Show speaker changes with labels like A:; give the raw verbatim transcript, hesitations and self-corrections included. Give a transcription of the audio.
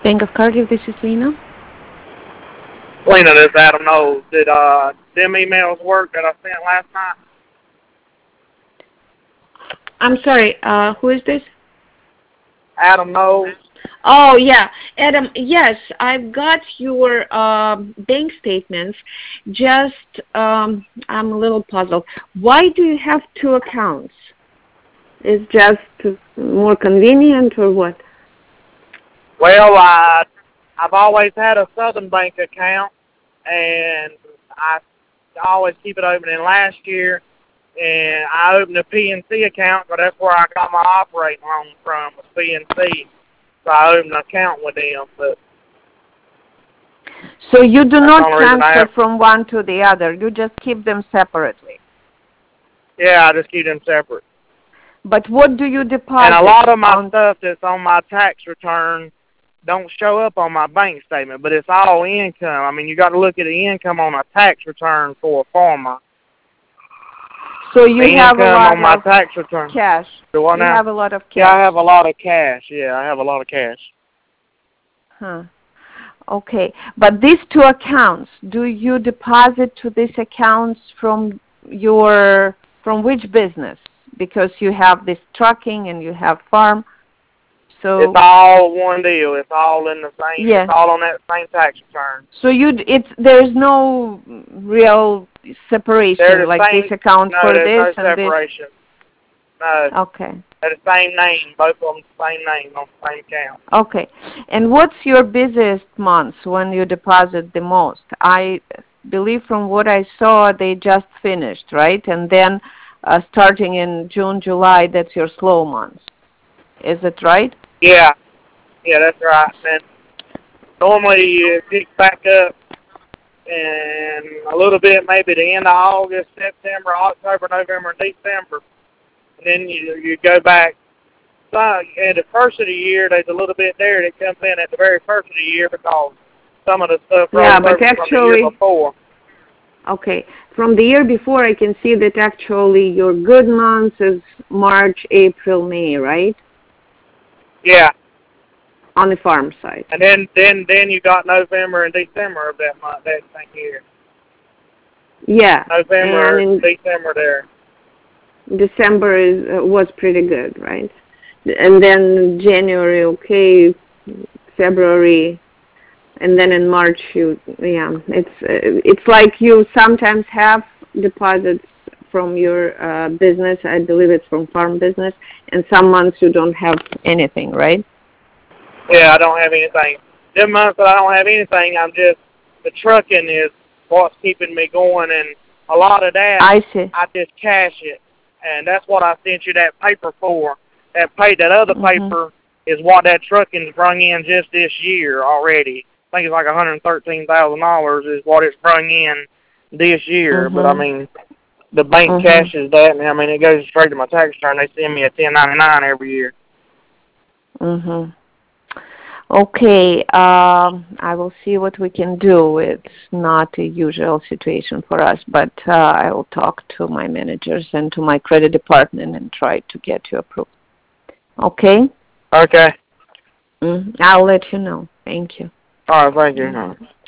A: Bank of Cardiff, this is Lena.
B: Lena, this is Adam Knowles. Did uh, them emails work that I sent last night?
A: I'm sorry, uh, who is this?
B: Adam Knowles.
A: Oh, yeah. Adam, yes, I've got your uh, bank statements. Just, um, I'm a little puzzled. Why do you have two accounts? Is just more convenient or what?
B: Well, I, I've always had a Southern Bank account, and I always keep it open. And last year, and I opened a P N C account, but that's where I got my operating loan from, was P N C. So I opened an account with them. But
A: so you do not transfer from one to the other. You just keep them separately.
B: Yeah, I just keep them separate.
A: But what do you deposit?
B: And a lot of my stuff that's on my tax return don't show up on my bank statement, but it's all income. I mean, you got to look at the income on a tax return for a farmer.
A: So you
B: the
A: have a lot
B: on my
A: of
B: tax return.
A: cash.
B: Do I
A: you
B: now?
A: have a lot of cash.
B: Yeah, I have a lot of cash. Yeah, I have a lot of cash.
A: Huh. Okay. But these two accounts, do you deposit to these accounts from your, from which business? Because you have this trucking and you have farm. So
B: it's all one deal. It's all in the same.
A: Yeah.
B: It's all on that same tax return.
A: So you, it's there's no real separation,
B: They're the
A: like
B: same,
A: this account
B: no,
A: for
B: there's
A: this
B: no
A: and
B: separation.
A: this.
B: No.
A: Okay.
B: They're the same name. Both of them the same name on the same account.
A: Okay. And what's your busiest months when you deposit the most? I believe from what I saw, they just finished, right? And then uh, starting in June, July, that's your slow months. Is it right?
B: Yeah. Yeah, that's right. And normally you pick back up and a little bit maybe the end of August, September, October, November, and December. And then you you go back. So at the first of the year, there's a little bit there that comes in at the very first of the year because some of the stuff rolls
A: yeah, but
B: over
A: actually,
B: from the year before.
A: Okay. From the year before, I can see that actually your good months is March, April, May, right?
B: Yeah.
A: On the farm side.
B: And then then then you got November and December of that month that same year.
A: Yeah.
B: November
A: and
B: and December there.
A: December is uh, was pretty good, right? And then January, okay, February, and then in March, you yeah, it's uh, it's like you sometimes have deposits from your uh, business. I believe it's from farm business, and some months you don't have anything, right?
B: Yeah, I don't have anything. Them months that I don't have anything, I'm just the trucking is what's keeping me going, and a lot of that
A: I see.
B: I just cash it. And that's what I sent you that paper for. That pay, that other
A: mm-hmm.
B: paper is what that trucking's brung in just this year already. I think it's like one hundred thirteen thousand dollars is what it's brung in this year.
A: Mm-hmm.
B: But, I mean, the bank
A: mm-hmm.
B: cashes that, and, I mean, it goes straight to my tax return. They send me a ten ninety-nine every year.
A: Mm-hmm. Okay, um, I will see what we can do. It's not a usual situation for us, but uh, I will talk to my managers and to my credit department and try to get you approved. Okay?
B: Okay.
A: Mm, I'll let you know. Thank you.
B: All right, thank you.